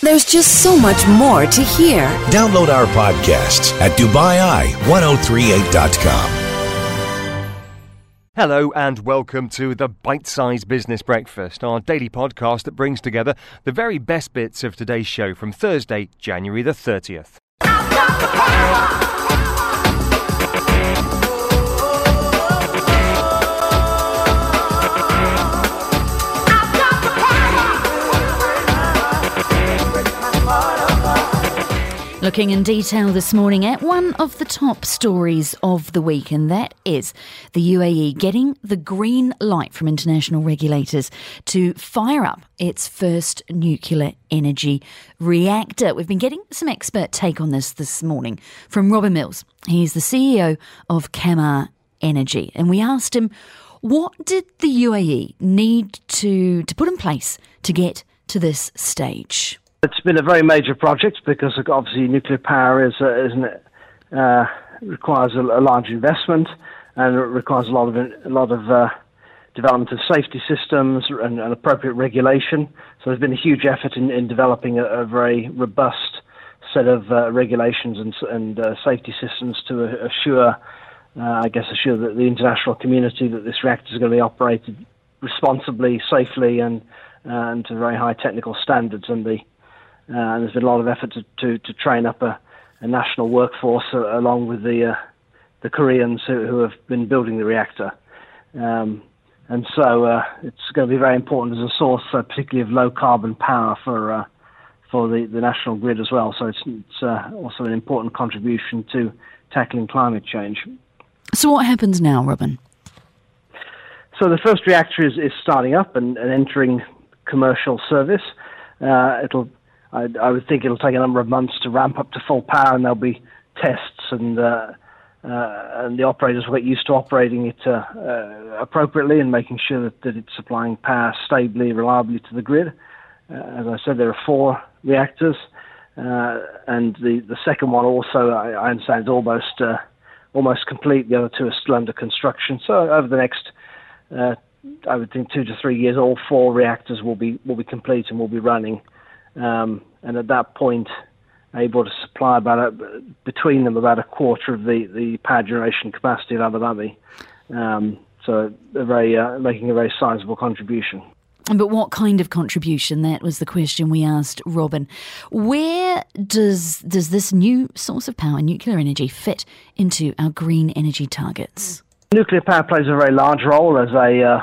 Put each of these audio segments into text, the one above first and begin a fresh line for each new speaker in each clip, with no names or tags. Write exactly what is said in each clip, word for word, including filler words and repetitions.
There's just so much more to hear.
Download our podcasts at Dubai Eye ten thirty-eight dot com.
Hello and welcome to the Bite Size Business Breakfast, our daily podcast that brings together the very best bits of today's show from Thursday, January the thirtieth.
Looking in detail this morning at one of the top stories of the week, and that is the U A E getting the green light from international regulators to fire up its first nuclear energy reactor. We've been getting some expert take on this this morning from Robin Mills. He's the C E O of Kamar Energy, and we asked him, what did the U A E need to, to put in place to get to this stage?
It's been a very major project because obviously nuclear power is, uh, isn't it, uh, requires a, a large investment, and it requires a lot of a lot of uh, development of safety systems and, and appropriate regulation. So there's been a huge effort in, in developing a, a very robust set of uh, regulations and, and uh, safety systems to assure, uh, I guess, assure that the international community that this reactor is going to be operated responsibly, safely, and uh, and to very high technical standards. And the Uh, and there's been a lot of effort to, to, to train up a, a national workforce uh, along with the uh, the Koreans who, who have been building the reactor. Um, and so uh, it's going to be very important as a source, uh, particularly of low carbon power for uh, for the, the national grid as well. So it's, it's uh, also an important contribution to tackling climate change.
So what happens now, Robin?
So the first reactor is, is starting up and, and entering commercial service. Uh, it'll I, I would think it'll take a number of months to ramp up to full power, and there'll be tests, and uh, uh, and the operators will get used to operating it uh, uh, appropriately and making sure that, that it's supplying power stably, reliably to the grid. Uh, as I said, there are four reactors, uh, and the, the second one also, I, I understand, is almost uh, almost complete. The other two are still under construction. So over the next, uh, I would think, two to three years, all four reactors will be will be complete and will be running. Um, and at that point, able to supply about a, between them about a quarter of the, the power generation capacity of Abu Dhabi. Um, so they're very, uh, making a very sizable contribution.
But what kind of contribution? That was the question we asked Robin. Where does does this new source of power, nuclear energy, fit into our green energy targets?
Nuclear power plays a very large role as a uh,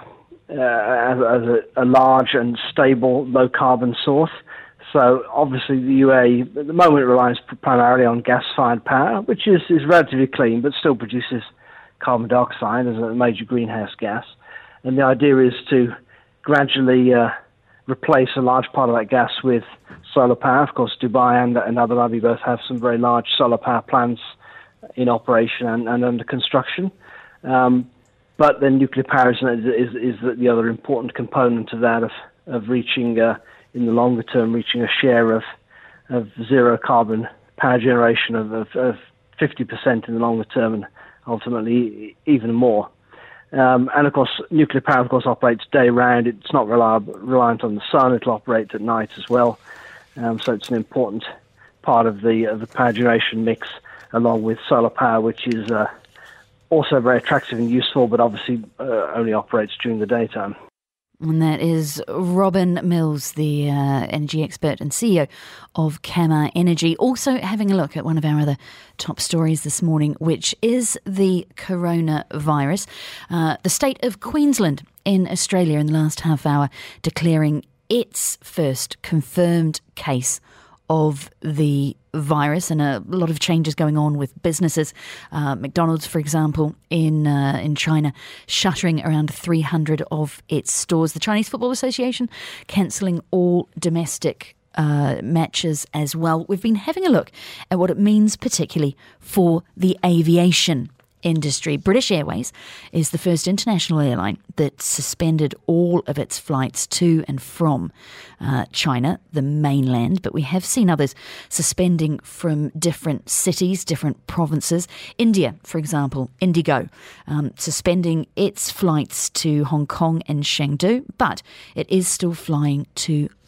uh, as, as a, a large and stable low carbon source. So obviously the U A E at the moment relies primarily on gas-fired power, which is, is relatively clean but still produces carbon dioxide as a major greenhouse gas. And the idea is to gradually uh, replace a large part of that gas with solar power. Of course, Dubai and, and Abu Dhabi both have some very large solar power plants in operation and, and under construction. Um, but then nuclear power is, is, is the other important component of that, of, of reaching... Uh, in the longer term, reaching a share of, of zero carbon power generation of, of, of fifty percent in the longer term, and ultimately even more. Um, and of course, nuclear power, of course, operates day round. It's not reliable, reliant on the sun. It'll operate at night as well. Um, so it's an important part of the, of the power generation mix, along with solar power, which is uh, also very attractive and useful, but obviously uh, only operates during the daytime.
And that is Robin Mills, the uh, energy expert and C E O of Kamar Energy. Also having a look at one of our other top stories this morning, which is the coronavirus. Uh, the state of Queensland in Australia in the last half hour declaring its first confirmed case of the virus, and a lot of changes going on with businesses. Uh, McDonald's, for example, in uh, in China, shuttering around three hundred of its stores. The Chinese Football Association cancelling all domestic uh, matches as well. We've been having a look at what it means particularly for the aviation industry. British Airways is the first international airline that suspended all of its flights to and from uh, China, the mainland, but we have seen others suspending from different cities, different provinces. India, for example, Indigo, um, suspending its flights to Hong Kong and Chengdu, but it is still flying to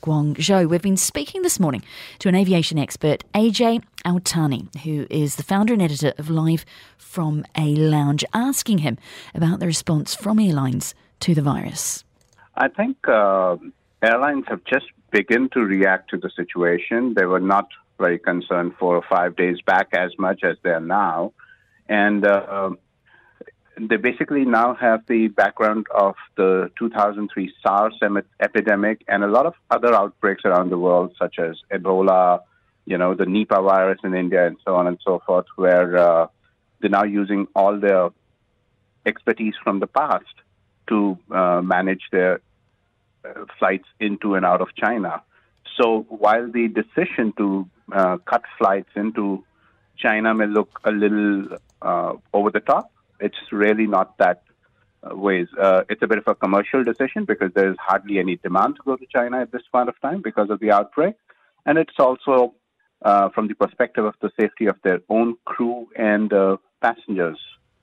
Guangzhou. We've been speaking this morning to an aviation expert, Ajay Awtani, who is the founder and editor of Live from a Lounge, asking him about the response from airlines to the virus.
I think uh, airlines have just begun to react to the situation. They were not very concerned four or five days back as much as they are now. And uh, they basically now have the background of the two thousand three SARS em- epidemic and a lot of other outbreaks around the world, such as Ebola, you know, the Nipah virus in India, and so on and so forth, where uh, they're now using all their expertise from the past to uh, manage their uh, flights into and out of China. So while the decision to uh, cut flights into China may look a little uh, over the top, it's really not that uh, ways. Uh, it's a bit of a commercial decision because there's hardly any demand to go to China at this point of time because of the outbreak. And it's also uh, from the perspective of the safety of their own crew and uh, passengers.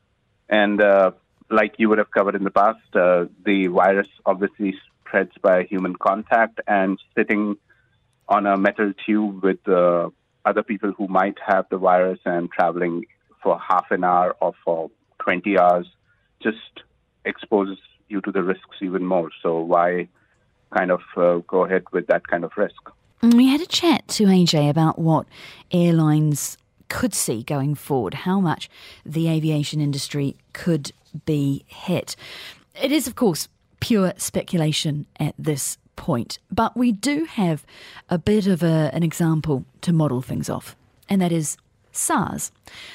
And uh, like you would have covered in the past, uh, the virus obviously spreads by human contact, and sitting on a metal tube with uh, other people who might have the virus and traveling for half an hour or for twenty hours just exposes you to the risks even more. So why kind of uh, go ahead with that kind of risk?
We had a chat to A J about what airlines could see going forward, how much the aviation industry could be hit. It is, of course, pure speculation at this point, but we do have a bit of a, an example to model things off, and that is SARS.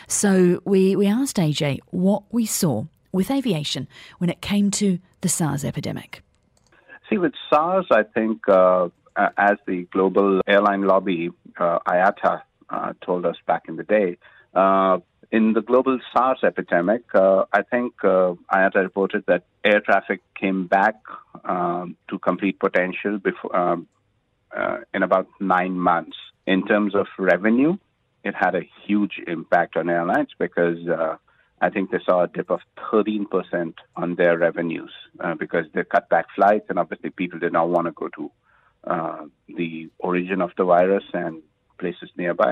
So we, we asked A J what we saw with aviation when it came to the SARS epidemic.
See, with SARS, I think uh, as the global airline lobby, uh, I A T A, uh, told us back in the day, uh, in the global SARS epidemic, uh, I think uh, I A T A reported that air traffic came back um, to complete potential before, um, uh, in about nine months. In terms of revenue, it had a huge impact on airlines because uh, I think they saw a dip of thirteen percent on their revenues uh, because they cut back flights, and obviously people did not want to go to uh, the origin of the virus and places nearby.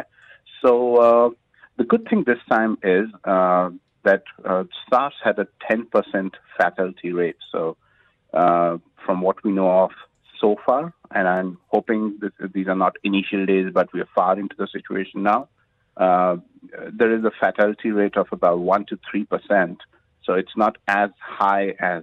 So uh, the good thing this time is uh, that uh, SARS had a ten percent fatality rate. So uh, from what we know of so far, and I'm hoping this, these are not initial days, but we are far into the situation now, uh, there is a fatality rate of about one to three percent. So it's not as high as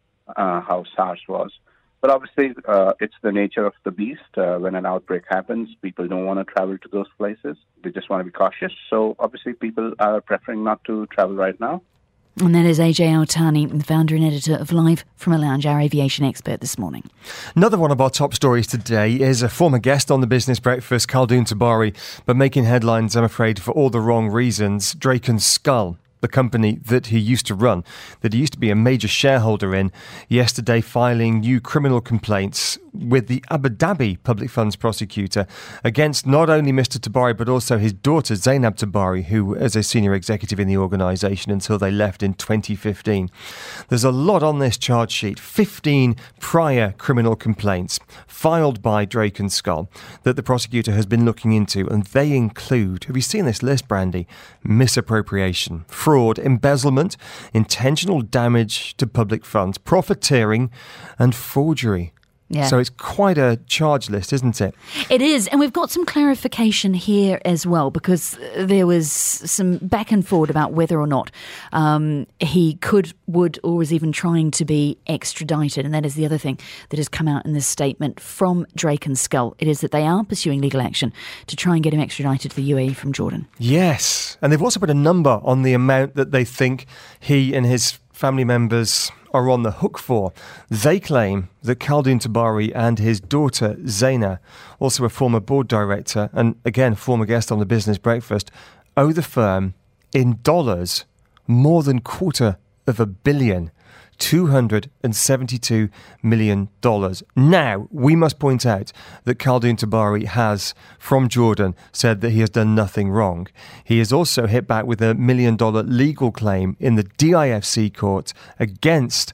uh, how SARS was. But obviously, uh, it's the nature of the beast. Uh, when an outbreak happens, people don't want to travel to those places. They just want to be cautious. So obviously, people are preferring not to travel right now.
And that is Ajay Awtani, the founder and editor of Live from a Lounge, our aviation expert this morning.
Another one of our top stories today is a former guest on the Business Breakfast, Khaldoon Tabari, but making headlines, I'm afraid, for all the wrong reasons. Drake and Skull, the company that he used to run, that he used to be a major shareholder in, yesterday filing new criminal complaints with the Abu Dhabi Public Funds Prosecutor against not only Mister Tabari but also his daughter Zainab Tabari, who was a senior executive in the organisation until they left in twenty fifteen. There's a lot on this charge sheet. fifteen prior criminal complaints filed by Drake and Skull that the prosecutor has been looking into, and they include, have you seen this list, Brandy? Misappropriation, fraud, embezzlement, intentional damage to public funds, profiteering and forgery.
Yeah.
So it's quite a charge list, isn't it?
It is, and we've got some clarification here as well, because there was some back and forth about whether or not um, he could, would, or was even trying to be extradited, and that is the other thing that has come out in this statement from Drake and Skull. It is that they are pursuing legal action to try and get him extradited to the U A E from Jordan.
Yes, and they've also put a number on the amount that they think he and his family members are on the hook for. They claim that Khaldoon Tabari and his daughter Zaina, also a former board director and again former guest on the Business Breakfast, owe the firm in dollars more than quarter of a billion. two hundred seventy-two million dollars. Now, we must point out that Khaldoon Tabari has, from Jordan, said that he has done nothing wrong. He is also hit back with a million dollar legal claim in the D I F C court against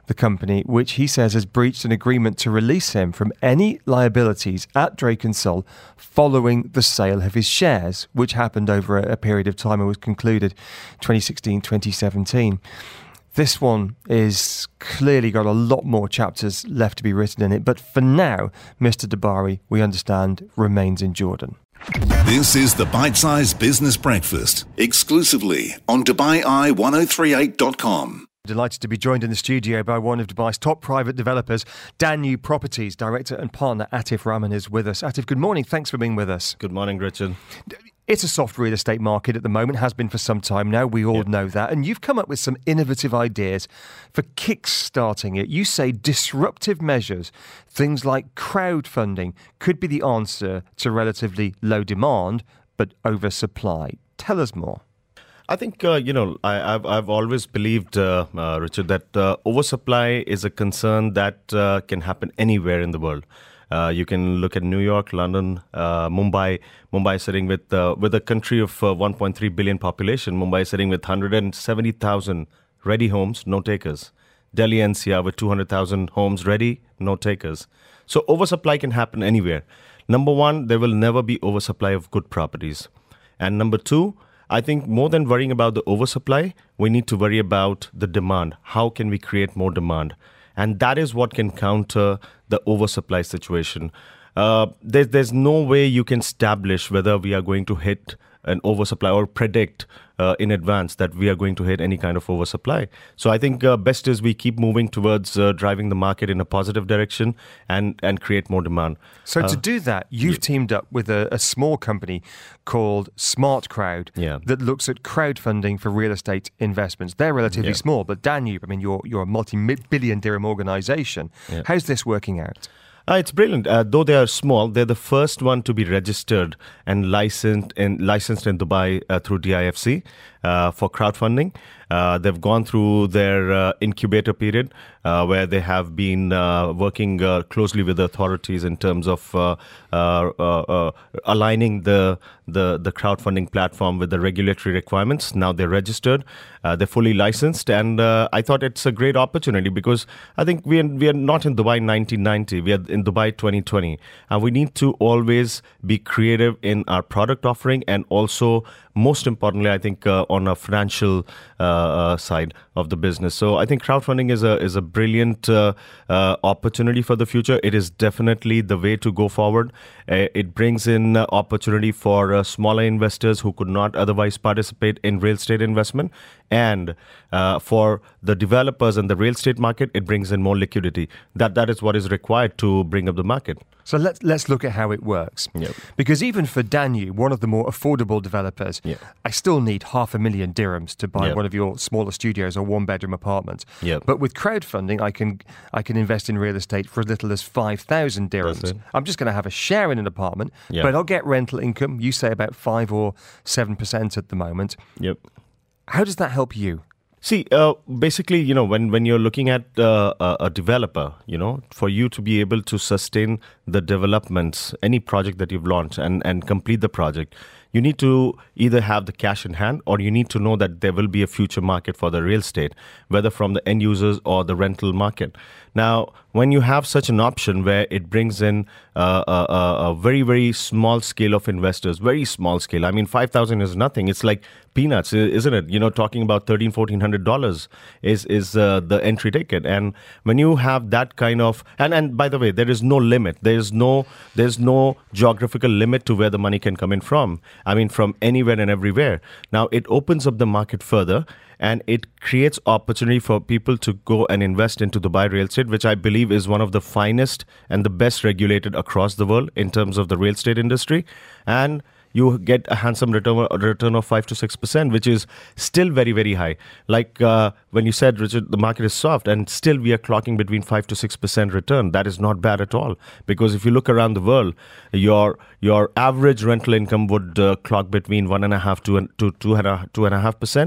the company, which he says has breached an agreement to release him from any liabilities at Drake and Soll following the sale of his shares, which happened over a, a period of time and was concluded twenty sixteen twenty seventeen. This one is clearly got a lot more chapters left to be written in it, but for now, Mister Dabari, we understand, remains in Jordan.
This is the Bite Size Business Breakfast, exclusively on Dubai Eye ten thirty-eight dot com.
Delighted to be joined in the studio by one of Dubai's top private developers, Danube Properties. Director and partner Atif Rahman is with us. Atif, good morning. Thanks for being with us.
Good morning, Richard.
It's a soft real estate market at the moment, has been for some time now. We all yep. know that. And you've come up with some innovative ideas for kick-starting it. You say disruptive measures, things like crowdfunding, could be the answer to relatively low demand, but oversupply. Tell us more.
I think, uh, you know, I, I've I've always believed, uh, uh, Richard, that uh, oversupply is a concern that uh, can happen anywhere in the world. Uh, you can look at New York, London, uh, Mumbai. Mumbai sitting with uh, with a country of uh, one point three billion population. Mumbai sitting with one hundred seventy thousand ready homes, no takers. Delhi N C R with two hundred thousand homes ready, no takers. So oversupply can happen anywhere. Number one, there will never be oversupply of good properties. And number two, I think more than worrying about the oversupply, we need to worry about the demand. How can we create more demand? And that is what can counter the oversupply situation. Uh, there, there's no way you can establish whether we are going to hit an oversupply or predict uh, in advance that we are going to hit any kind of oversupply. So I think uh, best is we keep moving towards uh, driving the market in a positive direction and, and create more demand.
So
uh,
to do that, you've yeah. teamed up with a, a small company called Smart Crowd
yeah.
that looks at crowdfunding for real estate investments. They're relatively yeah. small, but Danube, I mean, you're, you're a multi-billion dirham organisation.
Yeah.
How's this working out?
Uh, it's brilliant. Uh, though they are small, they're the first one to be registered and licensed in, licensed in Dubai uh, through D I F C uh, for crowdfunding. Uh, they've gone through their uh, incubator period uh, where they have been uh, working uh, closely with the authorities in terms of uh, uh, uh, uh, aligning the, the the crowdfunding platform with the regulatory requirements. Now they're registered, uh, they're fully licensed, and uh, I thought it's a great opportunity because I think we are, we are not in Dubai nineteen ninety, we are in Dubai twenty twenty, and we need to always be creative in our product offering and also, most importantly, I think uh, on a financial uh, uh, side of the business. So I think crowdfunding is a is a brilliant uh, uh, opportunity for the future. It is definitely the way to go forward. Uh, it brings in uh, opportunity for uh, smaller investors who could not otherwise participate in real estate investment. And uh, for the developers and the real estate market, it brings in more liquidity. That That is what is required to bring up the market.
So let's let's look at how it works.
Yep.
Because even for Danube, one of the more affordable developers,
yep.
I still need half a million dirhams to buy
yep.
one of your smaller studios or one-bedroom apartments.
Yep.
But with crowdfunding, I can I can invest in real estate for as little as five thousand dirhams. I'm just going to have a share in an apartment,
yep.
but I'll get rental income. You say about five or seven percent at the moment.
Yep.
How does that help you?
See, uh, basically, you know, when, when you're looking at uh, a, a developer, you know, for you to be able to sustain the developments, any project that you've launched and, and complete the project, you need to either have the cash in hand or you need to know that there will be a future market for the real estate, whether from the end users or the rental market. Now, when you have such an option where it brings in uh, a, a, a very, very small scale of investors, very small scale. I mean, five thousand is nothing. It's like peanuts, isn't it? You know, talking about thirteen, fourteen hundred dollars is is uh, the entry ticket. And when you have that kind of, and, and by the way, there is no limit. There is no there's no geographical limit to where the money can come in from. I mean, from anywhere and everywhere. Now, it opens up the market further. And it creates opportunity for people to go and invest into Dubai real estate, which I believe is one of the finest and the best regulated across the world in terms of the real estate industry. And you get a handsome return, a return of five to six percent, which is still very, very high. Like uh, when you said, Richard, the market is soft, and still we are clocking between five to six percent return. That is not bad at all. Because if you look around the world, your your average rental income would uh, clock between one and a half to to two and a two and a half percent.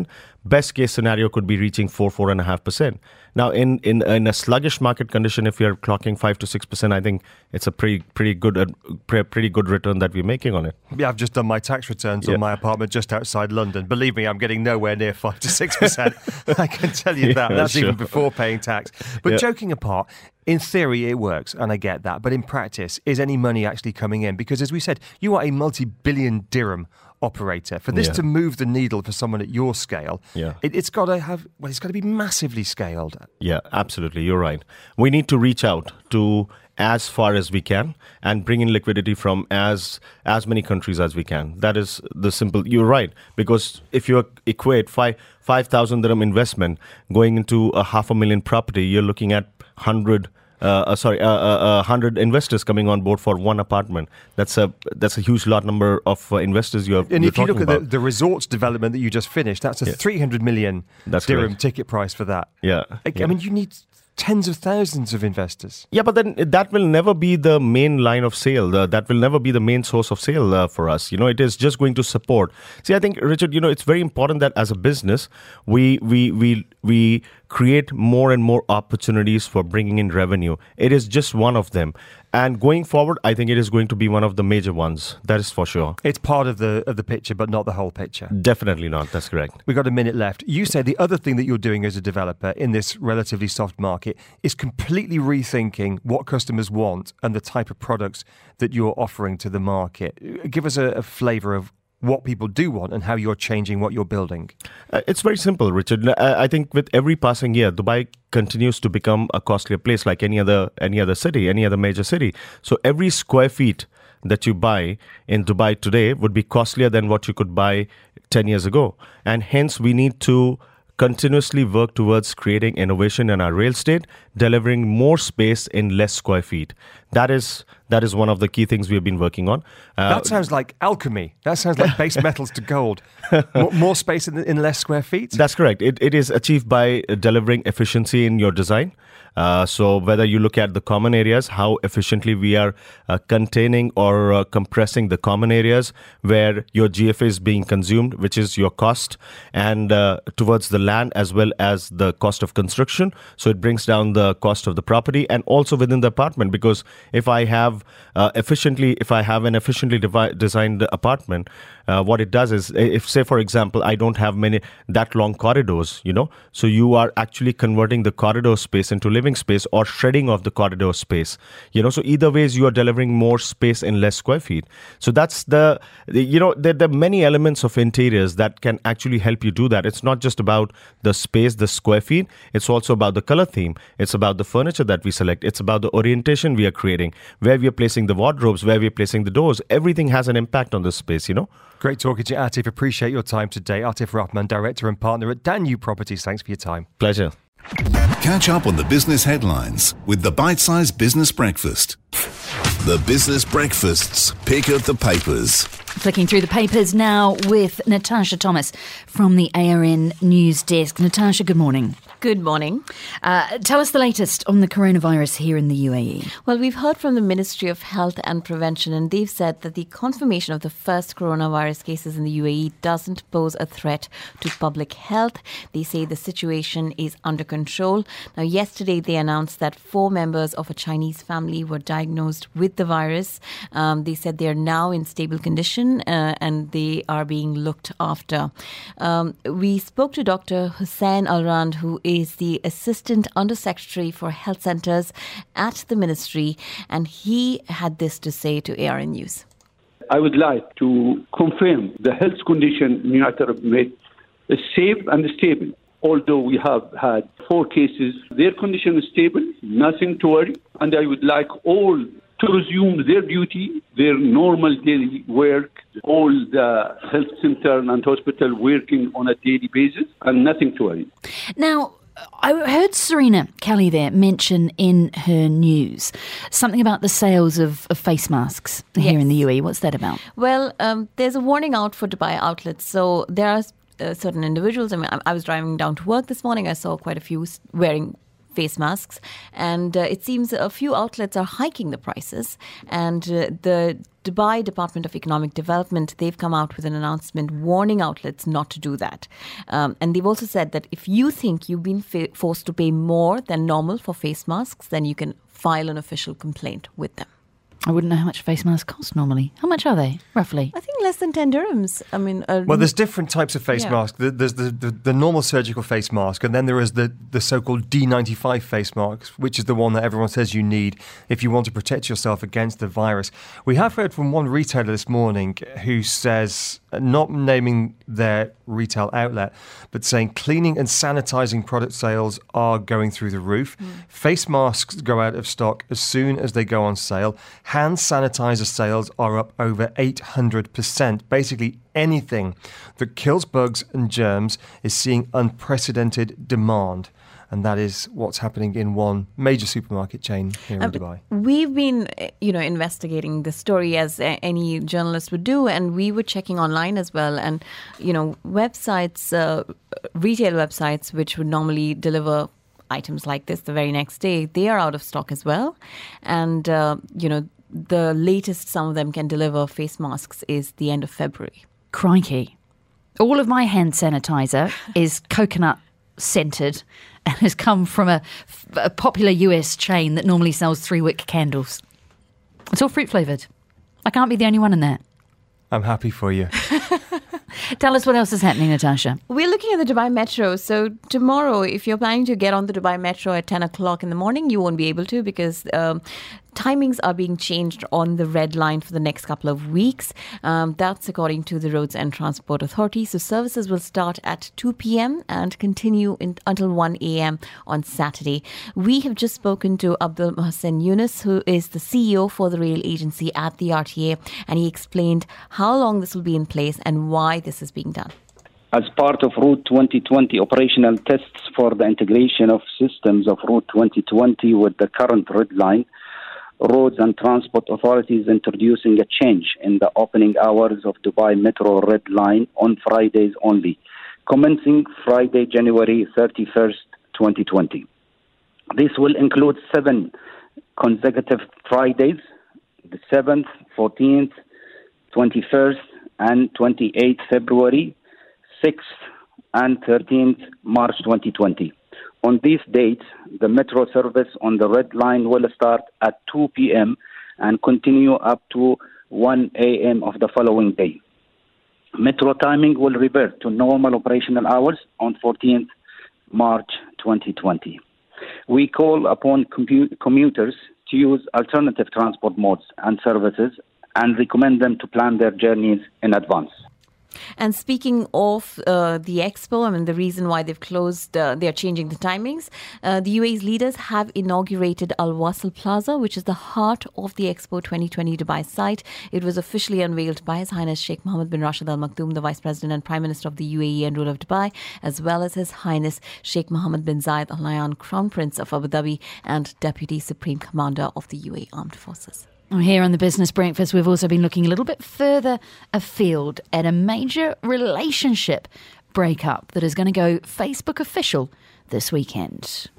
best case scenario could be reaching four, four and a half percent. Now, in, in in a sluggish market condition, if you're clocking five to six percent, I think it's a pretty pretty good uh, pre- pretty good return that we're making on it.
Yeah, I've just done my tax returns
yeah.
on my apartment just outside London. Believe me, I'm getting nowhere near five to six percent. I can tell you that.
Yeah,
That's
sure.
even before paying tax. But
Yeah.
joking apart, in theory it works, and I get that. But in practice, is any money actually coming in? Because as we said, you are a multi-billion dirham operator. For this
Yeah.
to move the needle for someone at your scale,
Yeah.
it, it's got to have. Well, it's got to be massively scaled.
Yeah, absolutely. You're right. We need to reach out to as far as we can and bring in liquidity from as as many countries as we can. That is the simple. You're right, because if you equate five five thousand dirham investment going into a half a million property, you're looking at hundred. Uh, uh, sorry, uh, uh, uh, hundred investors coming on board for one apartment. That's a that's a huge lot number of uh, investors you have.
And
you're
if you look
talking
at the,
about.
the resorts development that you just finished, that's a
Yeah.
three hundred million
That's
dirham
correct.
ticket price for that.
Yeah,
I,
yeah.
I mean, you need tens of thousands of investors.
Yeah, but then that will never be the main line of sale. Uh, that will never be the main source of sale uh, for us. You know, it is just going to support. See, I think, Richard, you know, it's very important that as a business, we we we we create more and more opportunities for bringing in revenue. It is just one of them. And going forward, I think it is going to be one of the major ones. That is for sure.
It's part of the of the picture, but not the whole picture.
Definitely not. That's correct.
We've got a minute left. You said the other thing that you're doing as a developer in this relatively soft market is completely rethinking what customers want and the type of products that you're offering to the market. Give us a, a flavour of what people do want and how you're changing what you're building.
Uh, it's very simple, Richard. I, I think with every passing year, Dubai continues to become a costlier place like any other any other city, any other major city. So every square feet that you buy in Dubai today would be costlier than what you could buy ten years ago. And hence, we need to continuously work towards creating innovation in our real estate, delivering more space in less square feet. That is that is one of the key things we have been working on. Uh,
That sounds like alchemy. That sounds like base metals to gold. More, more space in, in less square feet?
That's correct. It, it is achieved by uh, delivering efficiency in your design. Uh, so whether you look at the common areas, how efficiently we are uh, containing or uh, compressing the common areas where your G F A is being consumed, which is your cost, and uh, towards the land as well as the cost of construction. So it brings down the cost of the property and also within the apartment, because if I have uh, efficiently, if I have an efficiently devi- designed apartment, uh, what it does is, if say for example, I don't have many that long corridors, you know, so you are actually converting the corridor space into living space or shredding of the corridor space, you know, so either ways you are delivering more space in less square feet. So that's the, the you know, there, there are many elements of interiors that can actually help you do that. It's not just about the space, the square feet. It's also about the color theme. It's about the furniture that we select. It's about the orientation we are creating, where we are placing the wardrobes, where we are placing the doors. Everything has an impact on this space, you know.
Great talking to you, Atif. Appreciate your time today. Atif Rahman, Director and Partner at Danube Properties. Thanks for your time.
Pleasure.
Catch up on the business headlines with the Bite-Size Business Breakfast. The Business Breakfast's Pick of the Papers.
Flicking through the papers now with Natasha Thomas from the A R N News Desk. Natasha, good morning.
Good morning.
Uh, tell us the latest on the coronavirus here in the U A E.
Well, we've heard from the Ministry of Health and Prevention, and they've said that the confirmation of the first coronavirus cases in the U A E doesn't pose a threat to public health. They say the situation is under control. Now, yesterday they announced that four members of a Chinese family were diagnosed with the virus. Um, they said they are now in stable condition uh, and they are being looked after. Um, we spoke to Doctor Hussain Alrand, who is the Assistant Undersecretary for Health Centres at the Ministry, and he had this to say to A R N News.
I would like to confirm the health condition in United Arab Emirates is safe and stable. Although we have had four cases, their condition is stable, nothing to worry, and I would like all to resume their duty, their normal daily work, all the health center and hospital working on a daily basis, and nothing to worry.
Now, I heard Serena Kelly there mention in her news something about the sales of, of face masks here
Yes.
in the U A E. What's that about?
Well, um, there's a warning out for Dubai outlets. So there are uh, certain individuals. I mean, I, I was driving down to work this morning. I saw quite a few wearing face masks. And uh, it seems a few outlets are hiking the prices. And uh, the Dubai Department of Economic Development, they've come out with an announcement warning outlets not to do that. Um, and they've also said that if you think you've been fa- forced to pay more than normal for face masks, then you can file an official complaint with them.
I wouldn't know how much face masks cost normally. How much are they, roughly?
I think less than ten dirhams. I mean, uh,
well, there's different types of face
yeah.
masks. There's the, the, the normal surgical face mask, and then there is the, the so-called D ninety-five face mask, which is the one that everyone says you need if you want to protect yourself against the virus. We have heard from one retailer this morning who says, not naming their retail outlet, but saying cleaning and sanitizing product sales are going through the roof. Mm. Face masks go out of stock as soon as they go on sale. Hand sanitizer sales are up over eight hundred percent. Basically, anything that kills bugs and germs is seeing unprecedented demand. And that is what's happening in one major supermarket chain here
um,
in Dubai.
We've been, you know, investigating the story as any journalist would do, and we were checking online as well. And, you know, websites, uh, retail websites, which would normally deliver items like this the very next day, they are out of stock as well. And, uh, you know, the latest some of them can deliver face masks is the end of February.
Crikey. All of my hand sanitizer is coconut scented and has come from a, a popular U S chain that normally sells three-wick candles. It's all fruit-flavoured. I can't be the only one in that.
I'm happy for you.
Tell us what else is happening, Natasha.
We're looking at the Dubai Metro. So tomorrow, if you're planning to get on the Dubai Metro at ten o'clock in the morning, you won't be able to because um, timings are being changed on the red line for the next couple of weeks. Um, that's according to the Roads and Transport Authority. So services will start at two p.m. and continue in, until one a.m. on Saturday. We have just spoken to Abdul Mohsen Yunus, who is the C E O for the rail agency at the R T A, and he explained how long this will be in place and why this is being done.
As part of Route twenty twenty operational tests for the integration of systems of Route twenty twenty with the current red line, Roads and Transport Authority is introducing a change in the opening hours of Dubai Metro Red Line on Fridays only, commencing Friday, January thirty-first, twenty twenty. This will include seven consecutive Fridays, the seventh, fourteenth, twenty-first, and twenty-eighth February, sixth and thirteenth March twenty twenty. On these dates, the metro service on the red line will start at two p.m. and continue up to one a.m. of the following day. Metro timing will revert to normal operational hours on fourteenth March twenty twenty. We call upon commu- commuters to use alternative transport modes and services and recommend them to plan their journeys in advance.
And speaking of uh, the expo, I mean, the reason why they've closed, uh, they're changing the timings. Uh, the U A E's leaders have inaugurated Al Wasl Plaza, which is the heart of the Expo twenty twenty Dubai site. It was officially unveiled by His Highness Sheikh Mohammed bin Rashid Al Maktoum, the Vice President and Prime Minister of the U A E and ruler of Dubai, as well as His Highness Sheikh Mohammed bin Zayed Al Nahyan, Crown Prince of Abu Dhabi and Deputy Supreme Commander of the U A E Armed Forces.
Here on the Business Breakfast, we've also been looking a little bit further afield at a major relationship breakup that is going to go Facebook official this weekend.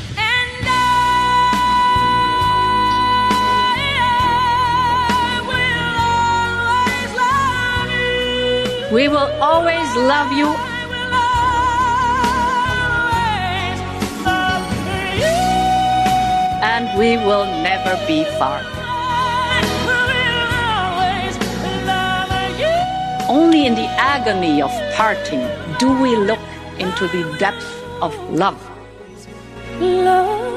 We will always love you. And we will never be far. Only in the agony of parting do we look into the depth of love. Love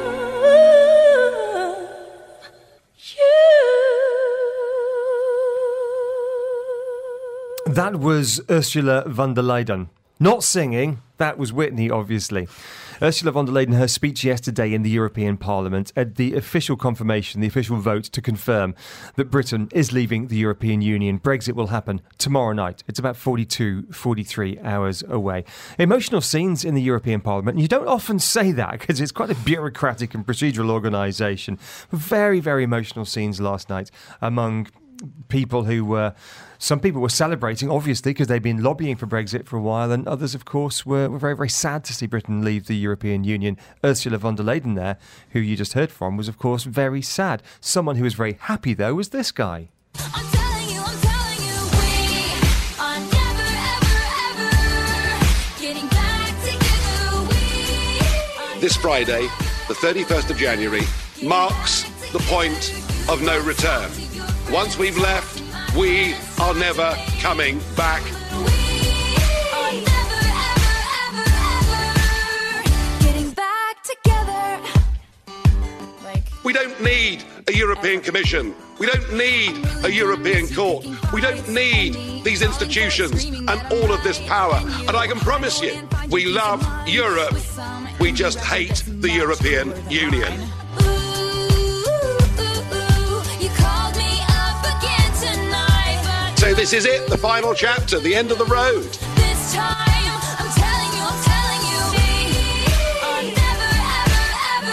you. That was Ursula von der Leyen. Not singing, that was Whitney, obviously. Ursula von der Leyen, her speech yesterday in the European Parliament at the official confirmation, the official vote to confirm that Britain is leaving the European Union. Brexit will happen tomorrow night. It's about forty-two, forty-three hours away. Emotional scenes in the European Parliament. You don't often say that because it's quite a bureaucratic and procedural organisation. Very, very emotional scenes last night among people who were, some people were celebrating, obviously, because they'd been lobbying for Brexit for a while, and others, of course, were, were very, very sad to see Britain leave the European Union. Ursula von der Leyen there, who you just heard from, was, of course, very sad. Someone who was very happy, though, was this guy.
I'm telling you, I'm telling you, we are never, ever, ever getting back together. We are
This Friday, the thirty-first of January, marks the point of no return. Once we've left, we are never coming back.
are never, ever, ever, ever getting back together. Like,
We don't need a European Commission. We don't need a European Court. We don't need these institutions and all of this power. And I can promise you, we love Europe. We just hate the European Union.
you called me up again tonight, but
So this is it, the final chapter, the end of the road.
this time I'm telling you, I'm telling you, we are never, ever,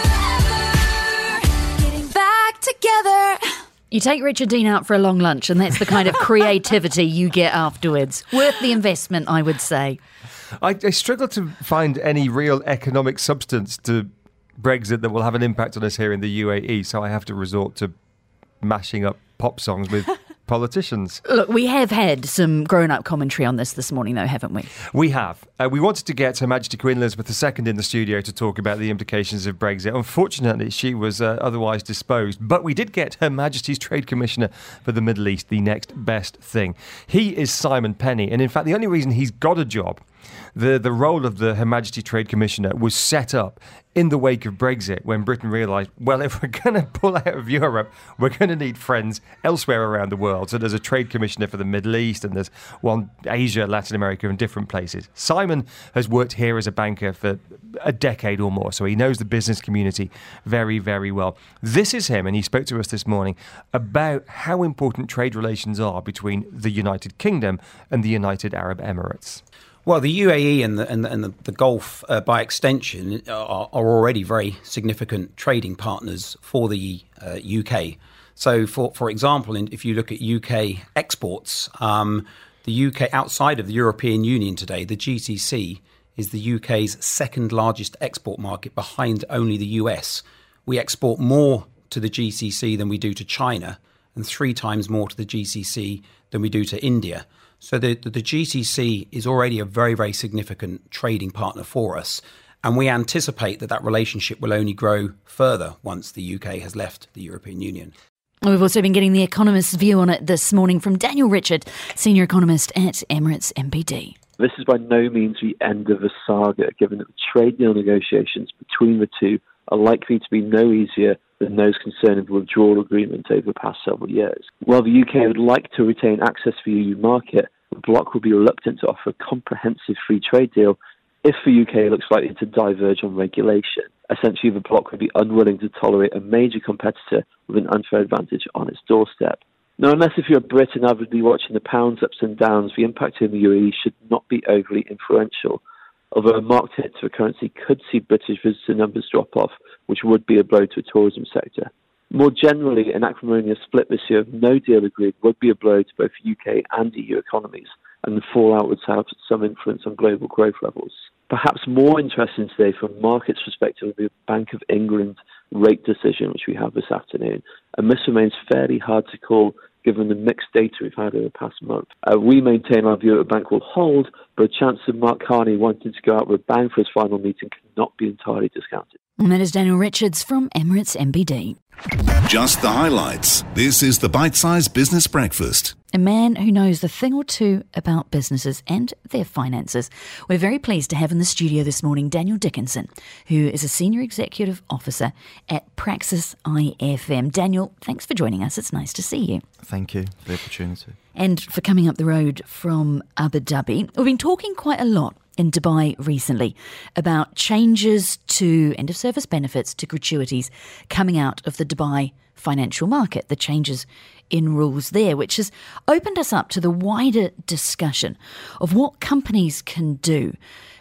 ever, ever getting back together.
You take Richard Dean out for a long lunch, and that's the kind of creativity you get afterwards. Worth the investment, I would say.
I, I struggle to find any real economic substance to Brexit that will have an impact on us here in the U A E, so I have to resort to mashing up pop songs with politicians.
Look, we have had some grown-up commentary on this this morning, though, haven't we?
We have. Uh, we wanted to get Her Majesty Queen Elizabeth the Second in the studio to talk about the implications of Brexit. Unfortunately, she was uh, otherwise disposed. But we did get Her Majesty's Trade Commissioner for the Middle East, the next best thing. He is Simon Penny. And in fact, the only reason he's got a job, the, the role of the Her Majesty Trade Commissioner, was set up in the wake of Brexit, when Britain realised, well, if we're going to pull out of Europe, we're going to need friends elsewhere around the world. So there's a trade commissioner for the Middle East, and there's one Asia, Latin America, and different places. Simon has worked here as a banker for a decade or more, so he knows the business community very, very well. This is him, and he spoke to us this morning about how important trade relations are between the United Kingdom and the United Arab Emirates.
Well, the U A E and the, and the, and the, the Gulf, uh, by extension, are, are already very significant trading partners for the uh, U K. So, for for example, in, if you look at U K exports, um, the U K outside of the European Union today, the G C C is the U K's second largest export market, behind only the U S. We export more to the G C C than we do to China, and three times more to the G C C than we do to India. So the, the, the G C C is already a very, very significant trading partner for us. And we anticipate that that relationship will only grow further once the U K has left the European Union.
We've also been getting The Economist's view on it this morning from Daniel Richard, senior economist at Emirates M B D.
This is by no means the end of a saga, given that the trade deal negotiations between the two are likely to be no easier than those concerning the withdrawal agreement over the past several years. While the U K would like to retain access to the E U market, the bloc will be reluctant to offer a comprehensive free trade deal if the U K looks likely to diverge on regulation. Essentially, the bloc would be unwilling to tolerate a major competitor with an unfair advantage on its doorstep. Now, unless if you're a Brit and avidly watching the pound's ups and downs, the impact in the U A E should not be overly influential. Although a marked hit to the currency could see British visitor numbers drop off, which would be a blow to the tourism sector. More generally, an acrimonious split this year of no deal agreed would be a blow to both U K and E U economies, and the fallout would have some influence on global growth levels. Perhaps more interesting today from a market's perspective would be the Bank of England rate decision, which we have this afternoon. And this remains fairly hard to call given the mixed data we've had over the past month. Uh, we maintain our view that the bank will hold, but a chance of Mark Carney wanting to go out with a bang for his final meeting cannot be entirely discounted.
And that is Daniel Richards from Emirates M B D.
Just the highlights. This is the Bite-Sized Business Breakfast.
A man who knows a thing or two about businesses and their finances. We're very pleased to have in the studio this morning Daniel Dickinson, who is a Senior Executive Officer at Praxis I F M. Daniel, thanks for joining us. It's nice to see you.
Thank you for the opportunity.
And for coming up the road from Abu Dhabi. We've been talking quite a lot in Dubai recently about changes to end-of-service benefits, to gratuities coming out of the Dubai financial market, the changes in rules there, which has opened us up to the wider discussion of what companies can do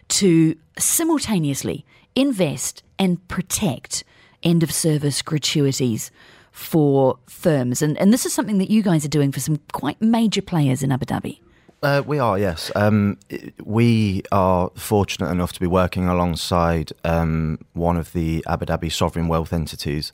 to simultaneously invest and protect end-of-service gratuities for firms. And, and this is something that you guys are doing for some quite major players in Abu Dhabi.
Uh, we are, yes. Um, we are fortunate enough to be working alongside um, one of the Abu Dhabi sovereign wealth entities.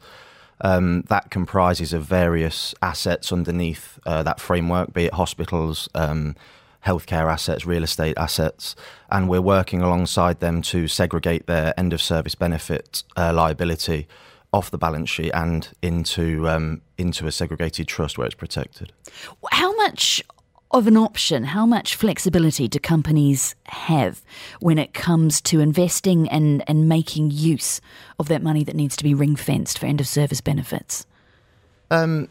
Um, that comprises of various assets underneath uh, that framework, be it hospitals, um, healthcare assets, real estate assets, and we're working alongside them to segregate their end-of-service benefit uh, liability off the balance sheet and into um, into a segregated trust where it's protected.
How much of an option, how much flexibility do companies have when it comes to investing and, and making use of that money that needs to be ring-fenced for end-of-service benefits?
Um,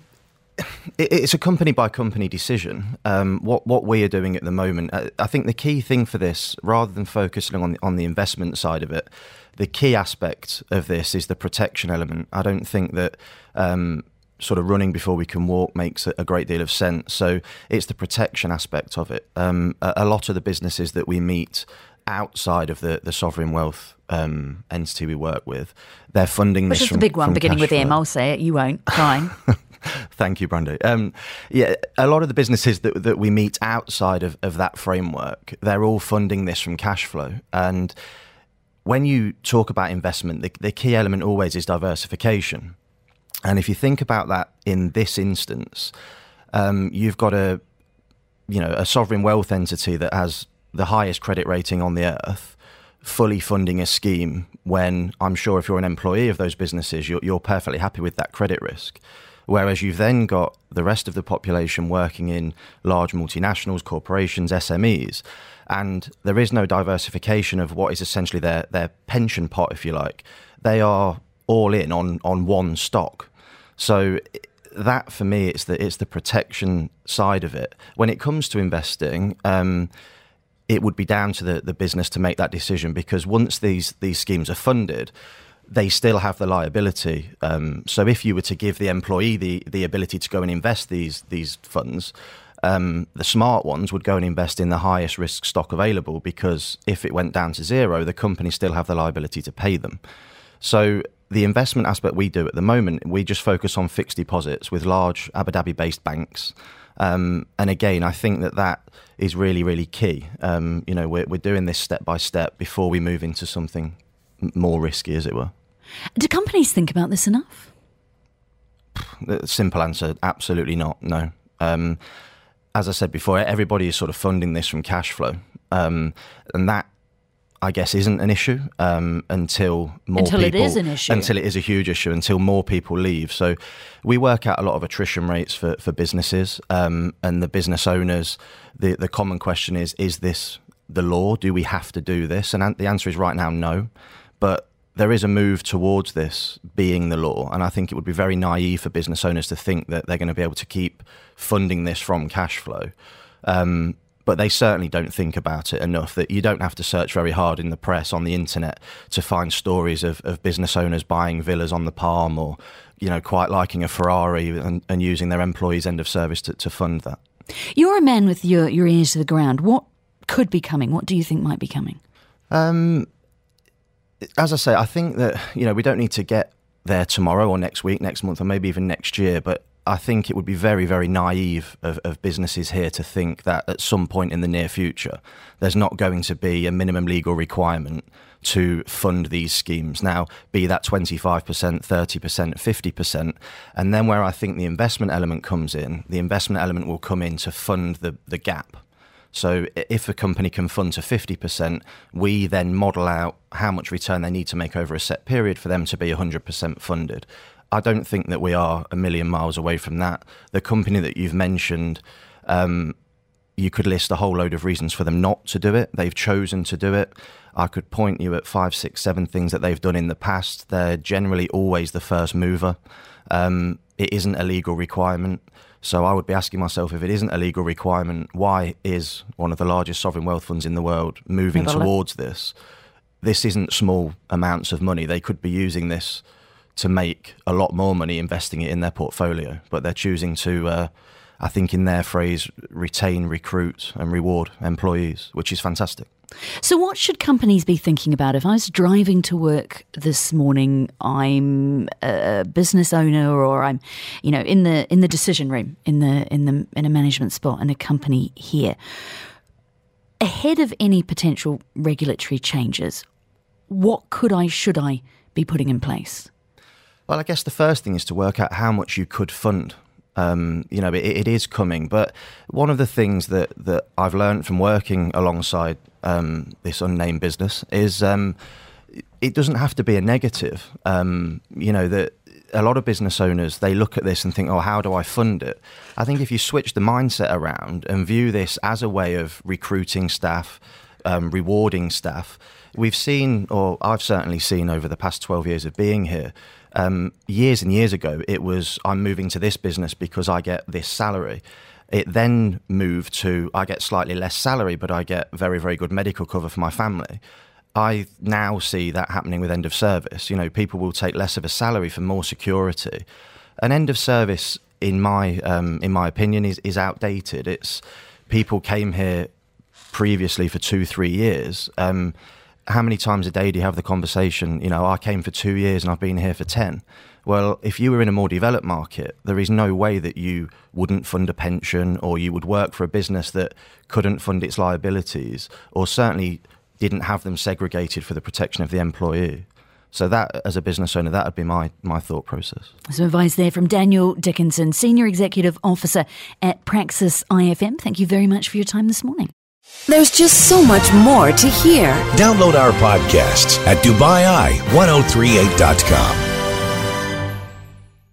it, it's a company-by-company decision. Um, what what we are doing at the moment, uh, I think the key thing for this, rather than focusing on the, on the investment side of it, the key aspect of this is the protection element. I don't think that Um, sort of running before we can walk makes a great deal of sense. So it's the protection aspect of it. Um, a, a lot of the businesses that we meet outside of the, the sovereign wealth um, entity we work with, they're funding
Which
this
is
from
the big one,
from
beginning
cash
with M.
flow.
I'll say it, you won't. Fine.
Thank you, Brando. Um, yeah, a lot of the businesses that, that we meet outside of, of that framework, they're all funding this from cash flow. And when you talk about investment, the, the key element always is diversification. And if you think about that in this instance, um, you've got a, you know, a sovereign wealth entity that has the highest credit rating on the earth, fully funding a scheme when I'm sure if you're an employee of those businesses, you're, you're perfectly happy with that credit risk. Whereas you've then got the rest of the population working in large multinationals, corporations, S M Es, and there is no diversification of what is essentially their, their pension pot, if you like. They are all in on, on one stock. So that, for me, it's the it's the protection side of it. When it comes to investing, um, it would be down to the, the business to make that decision, because once these these schemes are funded, they still have the liability. Um, so if you were to give the employee the, the ability to go and invest these these funds, um, the smart ones would go and invest in the highest risk stock available, because if it went down to zero, the company still have the liability to pay them. So the investment aspect we do at the moment, we just focus on fixed deposits with large Abu Dhabi-based banks. Um, and again, I think that that is really, really key. Um, you know, we're, we're doing this step by step before we move into something more risky, as it were.
Do companies think about this enough?
The simple answer, absolutely not, no. Um, as I said before, everybody is sort of funding this from cash flow. Um, and that, I guess, isn't an issue um, until more
until
people...
Until it is an issue.
Until it is a huge issue, until more people leave. So we work out a lot of attrition rates for, for businesses um, and the business owners. The, the common question is, is this the law? Do we have to do this? And the answer is right now, no. But there is a move towards this being the law. And I think it would be very naive for business owners to think that they're going to be able to keep funding this from cash flow. Um But they certainly don't think about it enough, that you don't have to search very hard in the press, on the internet, to find stories of, of business owners buying villas on the Palm, or, you know, quite liking a Ferrari and, and using their employees' end of service to, to fund that.
You're a man with your, your ears to the ground. What could be coming? What do you think might be coming?
Um, as I say, I think that, you know, we don't need to get there tomorrow or next week, next month, or maybe even next year, but I think it would be very, very naive of, of businesses here to think that at some point in the near future, there's not going to be a minimum legal requirement to fund these schemes. Now, be that twenty-five percent, thirty percent, fifty percent. And then where I think the investment element comes in, the investment element will come in to fund the, the gap. So if a company can fund to fifty percent, we then model out how much return they need to make over a set period for them to be one hundred percent funded. I don't think that we are a million miles away from that. The company that you've mentioned, um, you could list a whole load of reasons for them not to do it. They've chosen to do it. I could point you at five, six, seven things that they've done in the past. They're generally always the first mover. Um, it isn't a legal requirement. So I would be asking myself, if it isn't a legal requirement, why is one of the largest sovereign wealth funds in the world moving towards this? This isn't small amounts of money. They could be using this to make a lot more money investing it in their portfolio, but they're choosing to, uh, I think in their phrase, retain, recruit and reward employees, which is fantastic.
So what should companies be thinking about? If I was driving to work this morning, I'm a business owner, or I'm, you know, in the in the decision room, in the in the in a management spot in a company here. Ahead of any potential regulatory changes, what could I, should I be putting in place?
Well, I guess the first thing is to work out how much you could fund. Um, you know, it, it is coming, but one of the things that, that I've learned from working alongside um, this unnamed business is um, it doesn't have to be a negative. Um, you know, that a lot of business owners, they look at this and think, oh, how do I fund it? I think if you switch the mindset around and view this as a way of recruiting staff, um, rewarding staff, we've seen, or I've certainly seen over the past twelve years of being here, Um, years and years ago, it was, I'm moving to this business because I get this salary. It then moved to, I get slightly less salary, but I get very, very good medical cover for my family. I now see that happening with end of service. You know, people will take less of a salary for more security. An end of service, in my um, in my opinion, is, is outdated. It's people came here previously for two, three years. Um, How many times a day do you have the conversation, you know, I came for two years and I've been here for ten? Well, if you were in a more developed market, there is no way that you wouldn't fund a pension, or you would work for a business that couldn't fund its liabilities, or certainly didn't have them segregated for the protection of the employee. So that, as a business owner, that would be my, my thought process.
Some advice there from Daniel Dickinson, Senior Executive Officer at Praxis I F M. Thank you very much for your time this morning.
There's just so much more to hear.
Download our podcasts at Dubai Eye ten thirty-eight dot com.